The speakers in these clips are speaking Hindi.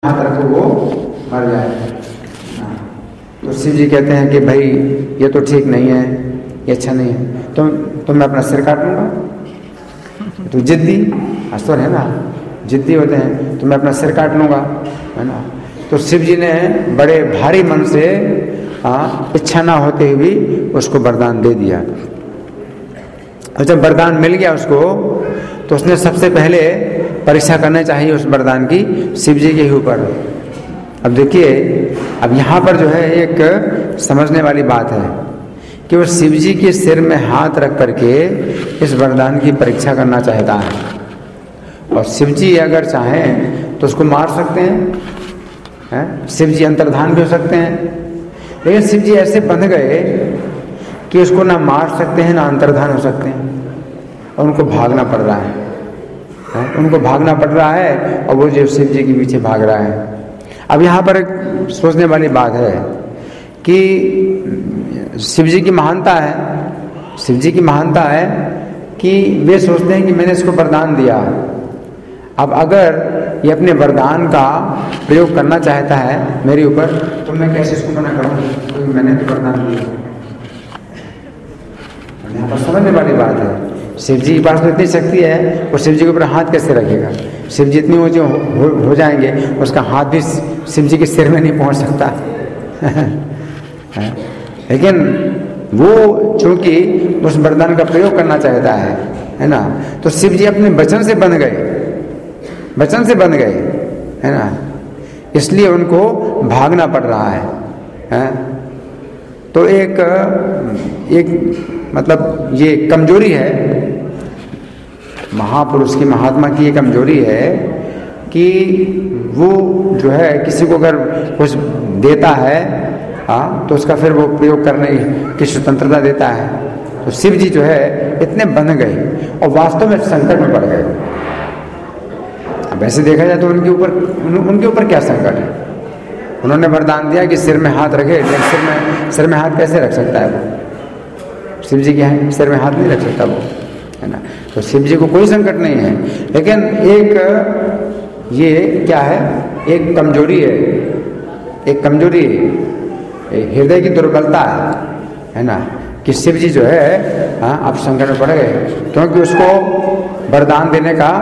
हाथ रखो वो मर जाए। तो शिव जी कहते हैं कि भाई ये तो ठीक नहीं है, ये अच्छा नहीं है, तो मैं अपना सिर काट लूँगा। तो जिद्दी असुर है ना, जिद्दी होते हैं, तो मैं अपना सिर काट लूँगा, है ना। तो शिव जी ने बड़े भारी मन से इच्छा ना होते हुए उसको वरदान दे दिया। और जब वरदान मिल गया उसको, तो उसने सबसे पहले परीक्षा करना चाहिए उस वरदान की शिव जी के ही ऊपर। अब देखिए, अब यहाँ पर जो है एक समझने वाली बात है कि वो शिव जी के सिर में हाथ रख करके इस वरदान की परीक्षा करना चाहता है। और शिव जी अगर चाहें तो उसको मार सकते हैं, शिव जी अंतर्धान भी हो सकते हैं, लेकिन शिव जी ऐसे बंध गए कि उसको ना मार सकते हैं ना अंतर्धान हो सकते हैं, और उनको भागना पड़ रहा है, उनको भागना पड़ रहा है, और वो जो शिव जी के पीछे भाग रहा है। अब यहाँ पर एक सोचने वाली बात है कि शिव जी की महानता है, शिव जी की महानता है कि वे सोचते हैं कि मैंने इसको वरदान दिया, अब अगर ये अपने वरदान का प्रयोग करना चाहता है मेरे ऊपर, तो मैं कैसे इसको मना करूँ, क्योंकि मैंने तो वरदान दिया। यहाँ पर समझने वाली बात है, शिव जी के पास तो इतनी शक्ति है, वो शिव जी के ऊपर हाथ कैसे रखेगा। शिव जी इतनी ऊंचे हो जाएंगे, उसका हाथ भी शिव जी के सिर में नहीं पहुंच सकता। लेकिन वो चूंकि उस वरदान का प्रयोग करना चाहता है ना, तो शिव जी अपने वचन से बंध गए, वचन से बंध गए, है ना, इसलिए उनको भागना पड़ रहा है। तो एक मतलब ये कमजोरी है महापुरुष की, महात्मा की ये कमजोरी है कि वो जो है किसी को अगर कुछ देता है तो उसका फिर वो प्रयोग करने की स्वतंत्रता देता है। तो शिव जी जो है इतने बंध गए और वास्तव में संकट में पड़ गए। अब ऐसे देखा जाए तो उनके ऊपर क्या संकट है। उन्होंने वरदान दिया कि सिर में हाथ रखे, लेकिन सिर में हाथ कैसे रख सकता है वो, शिव जी के सिर में हाथ नहीं रख सकता वो, है ना। तो शिव जी को कोई संकट नहीं है, लेकिन एक ये क्या है, एक कमजोरी है, एक कमजोरी हृदय की दुर्बलता है ना, कि शिव जी जो है अब संकट में पड़ गए, क्योंकि उसको वरदान देने का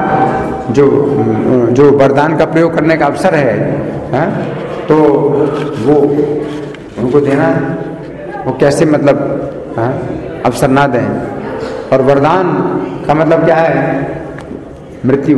जो वरदान का प्रयोग करने का अवसर है, तो वो उनको देना, वो कैसे मतलब अवसर ना दें। और वरदान का मतलब क्या है, मृत्यु।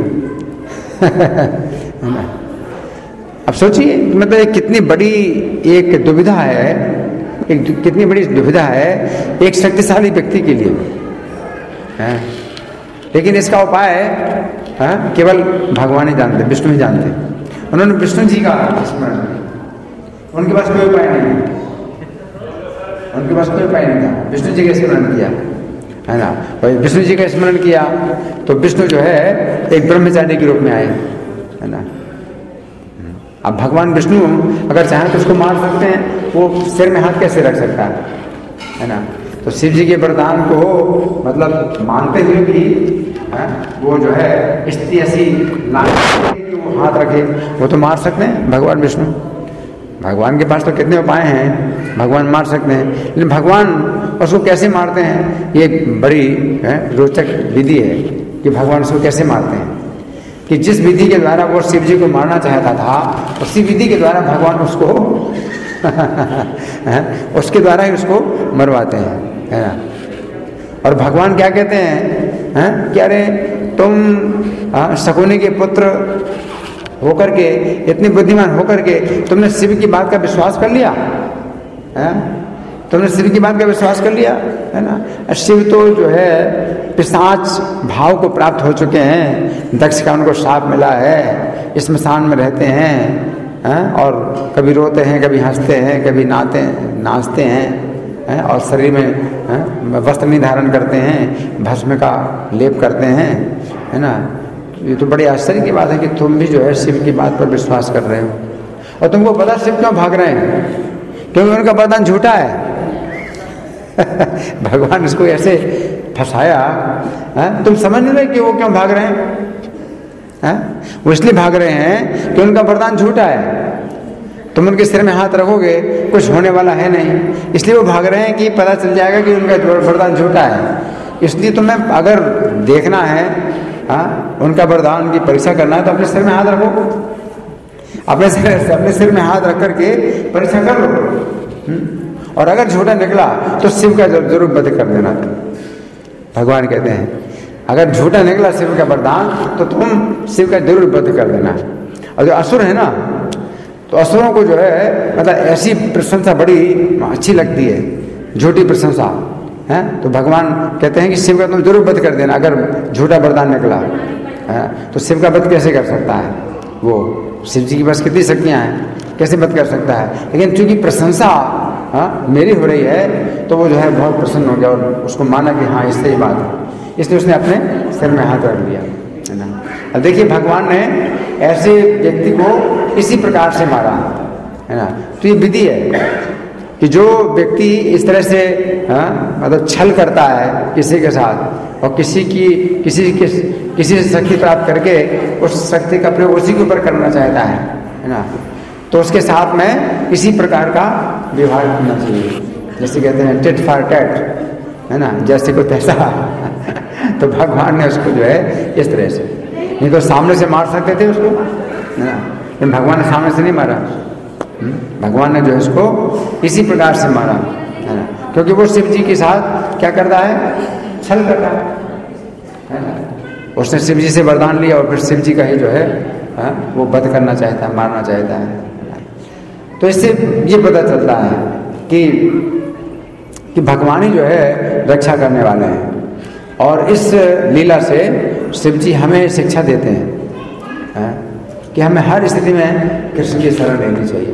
है ना। अब सोचिए मतलब एक कितनी बड़ी एक दुविधा है, कितनी बड़ी दुविधा है एक शक्तिशाली व्यक्ति के लिए, है। लेकिन इसका उपाय केवल भगवान ही जानते, विष्णु ही जानते। उन्होंने विष्णु जी का स्मरण, उनके पास कोई उपाय नहीं, उनके पास कोई उपाय नहीं था, विष्णु जी का स्मरण किया, है ना। और विष्णु जी का स्मरण किया तो विष्णु जो है एक ब्रह्मचारी के रूप में आए, है ना। अब भगवान विष्णु अगर चाहें तो उसको मार सकते हैं, वो सिर में हाथ कैसे रख सकता है ना। तो शिव जी के वरदान को मतलब मानते हुए भी वो जो है स्थिति ऐसी कि वो हाथ रखे, वो तो मार सकते हैं भगवान विष्णु। भगवान के पास तो कितने उपाय हैं, भगवान मार सकते हैं, लेकिन भगवान उसको कैसे मारते हैं, ये बड़ी रोचक विधि है कि भगवान उसको कैसे मारते हैं। कि जिस विधि के द्वारा वो शिव जी को मारना चाहता था, उसी विधि के द्वारा भगवान उसको उसके द्वारा ही उसको मरवाते हैं, है ना। और भगवान क्या कहते हैं, कि अरे तुम शकुनी के पुत्र होकर के, इतने बुद्धिमान होकर के तुमने शिव की बात का विश्वास कर लिया, तुमने शिव की बात का विश्वास कर लिया, है ना। शिव तो जो है पिशाच भाव को प्राप्त हो चुके हैं, दक्ष का उनको शाप मिला है, स्मशान में रहते हैं, और कभी रोते हैं, कभी हंसते हैं, कभी नाचते हैं, और शरीर में वस्त्र नहीं धारण करते हैं, भस्म का लेप करते हैं, है ना। ये तो बड़ी आश्चर्य की बात है कि तुम भी जो है शिव की बात पर विश्वास कर रहे हो, और तुमको पता शिव क्यों भाग रहे हैं, क्योंकि उनका वरदान झूठा है। भगवान उसको ऐसे फंसाया, तुम समझ नहीं रहे कि वो क्यों भाग रहे हैं, है? वो इसलिए भाग रहे हैं कि उनका वरदान झूठा है। तुम उनके सिर में हाथ रखोगे, कुछ होने वाला है नहीं, इसलिए वो भाग रहे हैं कि पता चल जाएगा कि उनका वरदान झूठा है। इसलिए तुम्हें अगर देखना है, हाँ, उनका वरदान की परीक्षा करना है, तो अपने सिर में हाथ रखो, अपने सिर में हाथ रख करके परीक्षा कर लो। और अगर झूठा निकला तो शिव का जरूर वध कर देना। भगवान कहते हैं अगर झूठा निकला शिव का वरदान तो तुम शिव का जरूर वध कर देना। और जो असुर है ना, तो असुरों को जो है मतलब ऐसी प्रशंसा बड़ी अच्छी लगती है, झूठी प्रशंसा है। तो भगवान कहते हैं कि शिव का तुम जरूर वध कर देना अगर झूठा वरदान निकला है। तो शिव का वध कैसे कर सकता है? वो शिव जी के पास कितनी शक्तियां हैं, कैसे वध कर सकता है? लेकिन चूंकि प्रशंसा मेरी हो रही है तो वो जो है बहुत प्रसन्न हो गया और उसको माना कि हाँ इससे ही बात है, इसलिए उसने अपने सिर में हाथ रख दिया, है ना। अब देखिए भगवान ने ऐसे व्यक्ति को इसी प्रकार से मारा, है ना। तो ये विधि है कि जो व्यक्ति इस तरह से मतलब छल करता है किसी के साथ और किसी से शक्ति प्राप्त करके उस शक्ति का प्रयोग उसी के ऊपर करना चाहता है ना, तो उसके साथ में इसी प्रकार का व्यवहार करना चाहिए। जैसे कहते हैं टिट फॉर टैट, है ना, जैसे को तैसा। तो भगवान ने उसको जो है इस तरह से, नहीं तो सामने से मार सकते थे उसको, है ना, लेकिन भगवान ने सामने से नहीं मारा। भगवान ने जो है उसको इसी प्रकार से मारा, है ना, क्योंकि वो शिव जी के साथ क्या करता है, छल करता है ना। उसने शिव जी से वरदान लिया और फिर शिव जी का ही जो है वो वध करना चाहता है, मारना चाहता है। तो इससे ये पता चलता है कि भगवान ही जो है रक्षा करने वाले हैं। और इस लीला से शिव जी हमें शिक्षा देते हैं कि हमें हर स्थिति में कृष्ण की शरण लेनी चाहिए।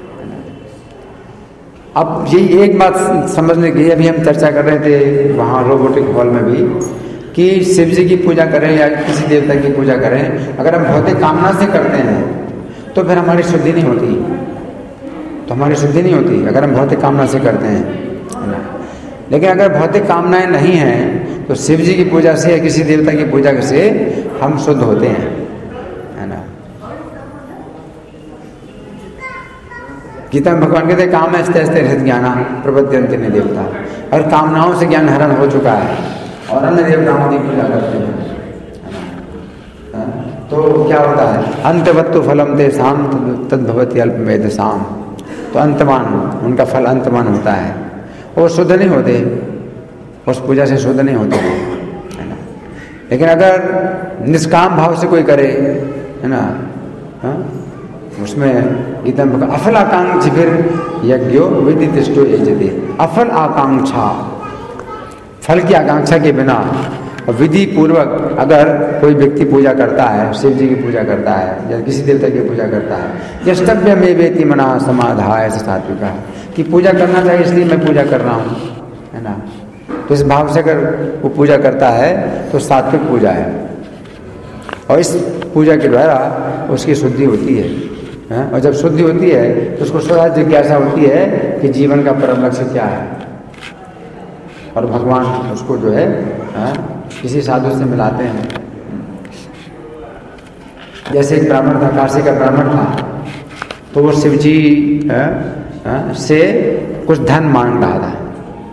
अब यही एक बात समझने की, अभी हम चर्चा कर रहे थे वहाँ रोबोटिक हॉल में भी, कि शिव जी की पूजा करें या किसी देवता की पूजा करें, अगर हम भौतिक कामना से करते हैं तो फिर हमारी शुद्धि नहीं होती, तो हमारी शुद्धि नहीं होती अगर हम भौतिक कामना से करते हैं, है ना। लेकिन अगर भौतिक कामनाएं नहीं हैं तो शिव जी की पूजा से या किसी देवता की पूजा से हम शुद्ध होते हैं, है ना। गीता में भगवान कहते हैं काम अस्ते अस्ते हृत ज्ञाना प्रपद्यन्ते न देवता। और कामनाओं से ज्ञान हरण हो चुका है और अन्य देवताओं की पूजा करते हैं, तो क्या होता है, अंतवत्तु फलम तेषां तद्भवति अल्पमेधसाम। तो अंतमान, उनका फल अंतमान होता है, वो शुद्ध नहीं होते, उस पूजा से शुद्ध नहीं होते, है ना। लेकिन अगर निष्काम भाव से कोई करे, है ना, उसमें गीता में अफल आकांक्षी फिर यज्ञो विदितिष्ठो यजते। अफल आकांक्षा, फल की आकांक्षा के बिना विधि पूर्वक अगर कोई व्यक्ति पूजा करता है, शिव जी की पूजा करता है या किसी देवता की पूजा करता है, यष्टव्य में वेति मना समाधाय सात्विका, कि पूजा करना चाहिए इसलिए मैं पूजा कर रहा हूँ, है ना। तो इस भाव से अगर वो पूजा करता है तो सात्विक पूजा है, और इस पूजा के द्वारा उसकी शुद्धि होती है। और जब शुद्धि होती है तो उसको सदा जिज्ञासा होती है कि जीवन का परम लक्ष्य क्या है, और भगवान उसको जो है किसी साधु से मिलाते हैं। जैसे एक ब्राह्मण था, काशी का ब्राह्मण था, तो वो शिव जी से कुछ धन मांग रहा था,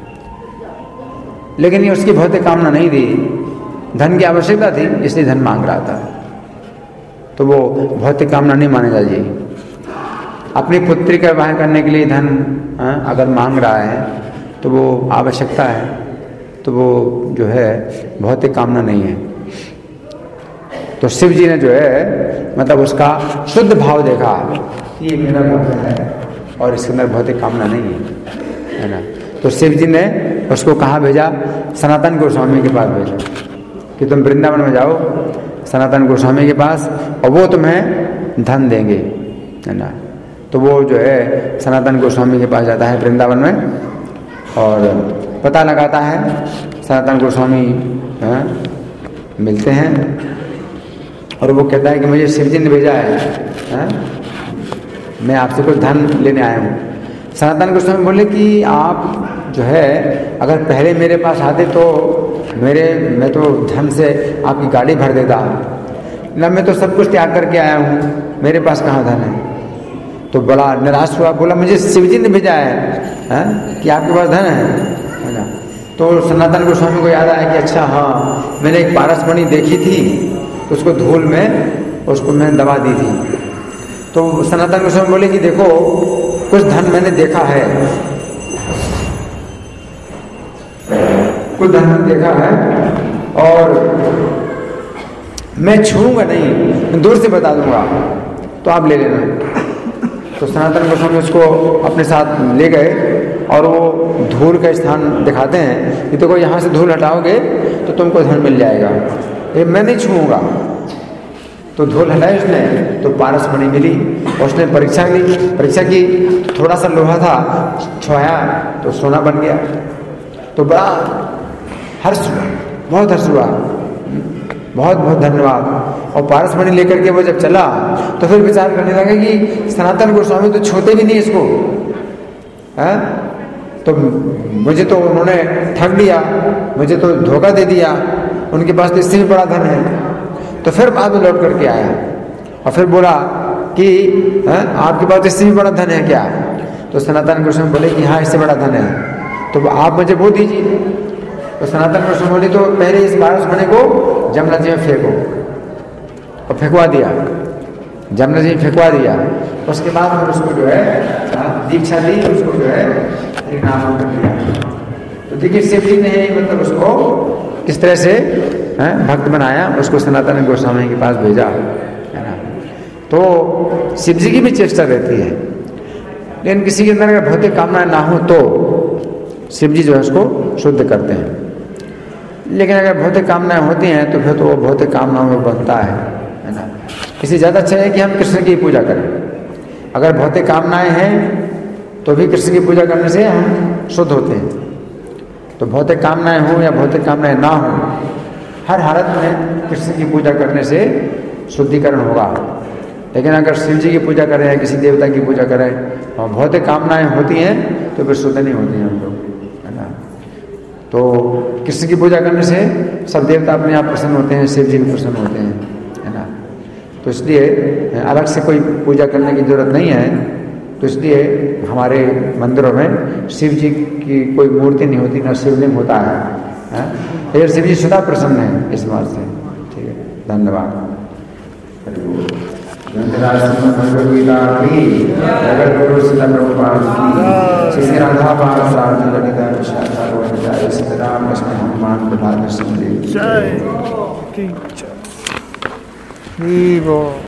लेकिन ये उसकी भौतिक कामना नहीं थी, धन की आवश्यकता थी इसलिए धन मांग रहा था। तो वो भौतिक कामना नहीं मानी चाहिए। अपनी पुत्री का विवाह करने के लिए धन अगर मांग रहा है तो वो आवश्यकता है, तो वो जो है भौतिक कामना नहीं है। तो शिव जी ने जो है मतलब उसका शुद्ध भाव देखा कि ये मेरा भक्त है और इसके अंदर भौतिक कामना नहीं है ना। तो शिव जी ने उसको कहाँ भेजा, सनातन गोस्वामी के पास भेजा कि तुम वृंदावन में जाओ सनातन गोस्वामी के पास और वो तुम्हें धन देंगे, है ना। तो वो जो है सनातन गोस्वामी के पास जाता है वृंदावन में और पता लगाता है, सनातन गोस्वामी मिलते हैं और वो कहता है कि मुझे शिव जी ने भेजा है, मैं आपसे कुछ धन लेने आया हूँ। सनातन गोस्वामी बोले कि आप जो है अगर पहले मेरे पास आते तो मैं तो धन से आपकी गाड़ी भर देता, ना मैं तो सब कुछ त्याग करके आया हूँ, मेरे पास कहाँ धन है। तो बड़ा निराश हुआ, बोला मुझे शिवजी ने भेजा है कि आपके पास धन है ना। तो सनातन गोस्वामी को याद आया कि अच्छा हाँ, मैंने एक पारसमणि देखी थी, तो उसको धूल में उसको मैंने दबा दी थी। तो सनातन गोस्वामी बोले कि देखो कुछ धन मैंने देखा है, कुछ धन मैंने देखा है और मैं छूऊंगा नहीं, मैं दूर से बता दूंगा, तो आप ले लेना। तो सनातन गोस्वामी उसको अपने साथ ले गए और वो धूल का स्थान दिखाते हैं कि देखो यहाँ से धूल हटाओगे तो तुमको धन मिल जाएगा, ये मैं नहीं छूऊंगा। तो धूल हटाई उसने, तो पारसमणि मिली। उसने परीक्षा की, थोड़ा सा लोहा था, छुआया तो सोना बन गया। तो बड़ा हर्ष हुआ, बहुत हर्ष हुआ, बहुत बहुत धन्यवाद। और पारसमणि लेकर के वो जब चला तो फिर विचार करने लगा कि सनातन गोस्वामी तो छूते भी नहीं इसको, है? तो मुझे तो उन्होंने ठग लिया, मुझे तो धोखा दे दिया, उनके पास तो इससे भी बड़ा धन है। तो फिर बाद में लौट करके आया और फिर बोला कि आपके पास इससे भी बड़ा धन है क्या? तो सनातन गोस्वामी बोले कि हाँ, इससे बड़ा धन है, तो आप मुझे वो दीजिए। तो सनातन गोस्वामी बोले तो पहले इस पारसमणि को जमुना जी में फेंको, और फेंकवा दिया, जमुना जी में फेंकवा दिया। उसके बाद फिर उसको जो है दीक्षा दी, उसको जो है नाम कर दिया। तो देखिए शिव जी ने मतलब उसको किस तरह से भक्त बनाया, उसको सनातन गोस्वामी के पास भेजा, है ना। तो शिव जी की भी चेष्टा रहती है, लेकिन किसी के अंदर अगर भौतिक कामना ना हो तो शिव जी जो है उसको शुद्ध करते हैं। लेकिन अगर भौतिक कामनाएं होती हैं तो फिर तो वो भौतिक कामनाओं में बनता है ना। इससे ज़्यादा अच्छा है कि हम कृष्ण की पूजा करें। अगर भौतिक कामनाएं हैं तो भी कृष्ण की पूजा करने से हम शुद्ध होते हैं। तो भौतिक कामनाएं हों या भौतिक कामनाएं ना हों, हर हालत में कृष्ण की पूजा करने से शुद्धिकरण होगा। लेकिन अगर शिव जी की पूजा करें या किसी देवता की पूजा करें और भौतिक कामनाएं होती हैं तो फिर शुद्ध नहीं होती हैं हम लोग, है ना। तो कृष्ण की पूजा करने से सब देवता अपने आप प्रसन्न होते हैं, शिव जी भी प्रसन्न होते हैं, है ना। तो इसलिए अलग से कोई पूजा करने की जरूरत नहीं है। तो इसलिए हमारे मंदिरों में शिव जी की कोई मूर्ति नहीं होती, ना शिवलिंग होता है। लेकिन शिव जी सदा प्रसन्न है इस बात से। ठीक है, धन्यवाद। भगवदगीता की, जगत गुरु श्रील प्रभुपाद की, श्री राधा पाद साधु ललिता विशाखा सीताराम कृष्ण हनुमान प्रभात। जय।